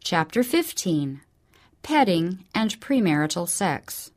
Chapter 15. Petting and Premarital Sex.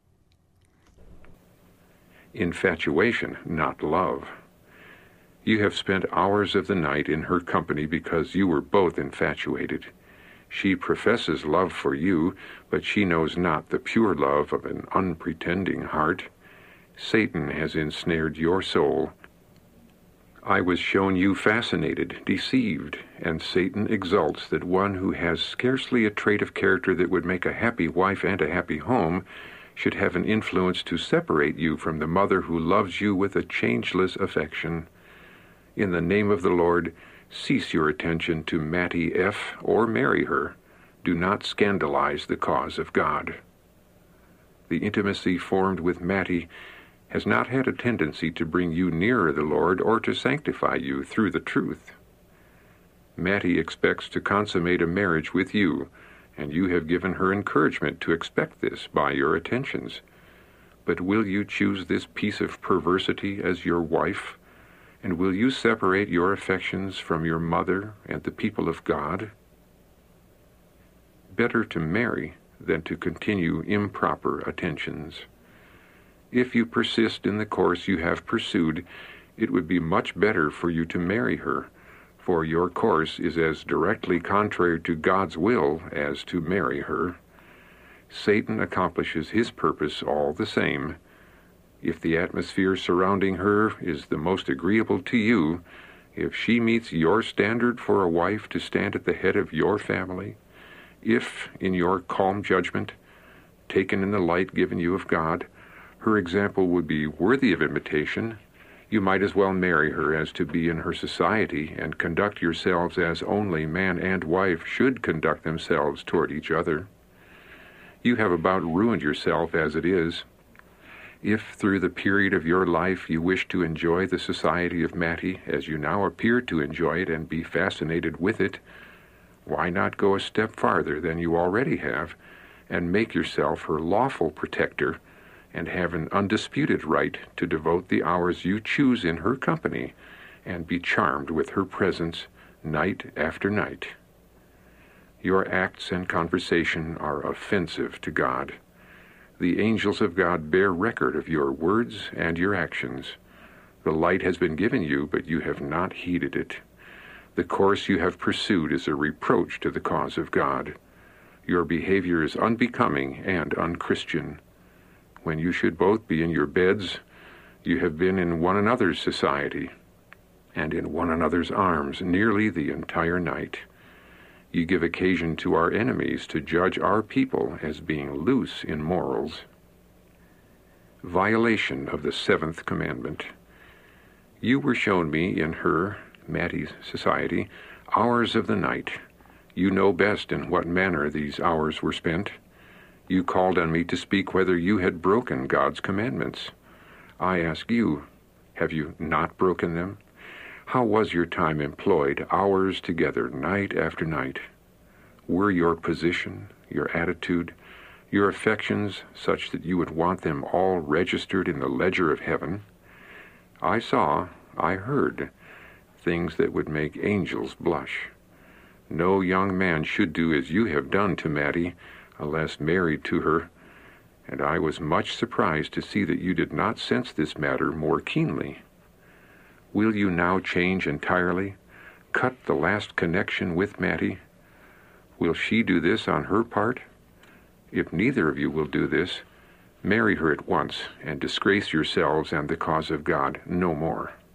Infatuation, not love. You have spent hours of the night in her company because you were both infatuated. She professes love for you, but she knows not the pure love of an unpretending heart. Satan has ensnared your soul. I was shown you fascinated, deceived, and Satan exults that one who has scarcely a trait of character that would make a happy wife and a happy home should have an influence to separate you from the mother who loves you with a changeless affection. In the name of the Lord, cease your attention to Mattie F. or marry her. Do not scandalize the cause of God. The intimacy formed with Mattie has not had a tendency to bring you nearer the Lord or to sanctify you through the truth. Mattie expects to consummate a marriage with you, and you have given her encouragement to expect this by your attentions. But will you choose this piece of perversity as your wife? And will you separate your affections from your mother and the people of God? Better to marry than to continue improper attentions. If you persist in the course you have pursued, it would be much better for you to marry her, for your course is as directly contrary to God's will as to marry her. Satan accomplishes his purpose all the same. If the atmosphere surrounding her is the most agreeable to you, if she meets your standard for a wife to stand at the head of your family, if, in your calm judgment, taken in the light given you of God, her example would be worthy of imitation, you might as well marry her as to be in her society and conduct yourselves as only man and wife should conduct themselves toward each other. You have about ruined yourself as it is. If through the period of your life you wish to enjoy the society of Mattie as you now appear to enjoy it and be fascinated with it, why not go a step farther than you already have and make yourself her lawful protector and have an undisputed right to devote the hours you choose in her company and be charmed with her presence night after night? Your acts and conversation are offensive to God. The angels of God bear record of your words and your actions. The light has been given you, but you have not heeded it. The course you have pursued is a reproach to the cause of God. Your behavior is unbecoming and unchristian. When you should both be in your beds, you have been in one another's society and in one another's arms nearly the entire night. You give occasion to our enemies to judge our people as being loose in morals. Violation of the seventh commandment. You were shown me in her, Mattie's society, hours of the night. You know best in what manner these hours were spent. You called on me to speak whether you had broken God's commandments. I ask you, have you not broken them? How was your time employed, hours together, night after night? Were your position, your attitude, your affections such that you would want them all registered in the ledger of heaven? I saw, I heard, things that would make angels blush. No young man should do as you have done to Mattie, unless married to her, and I was much surprised to see that you did not sense this matter more keenly. Will you now change entirely, cut the last connection with Mattie? Will she do this on her part? If neither of you will do this, marry her at once and disgrace yourselves and the cause of God no more.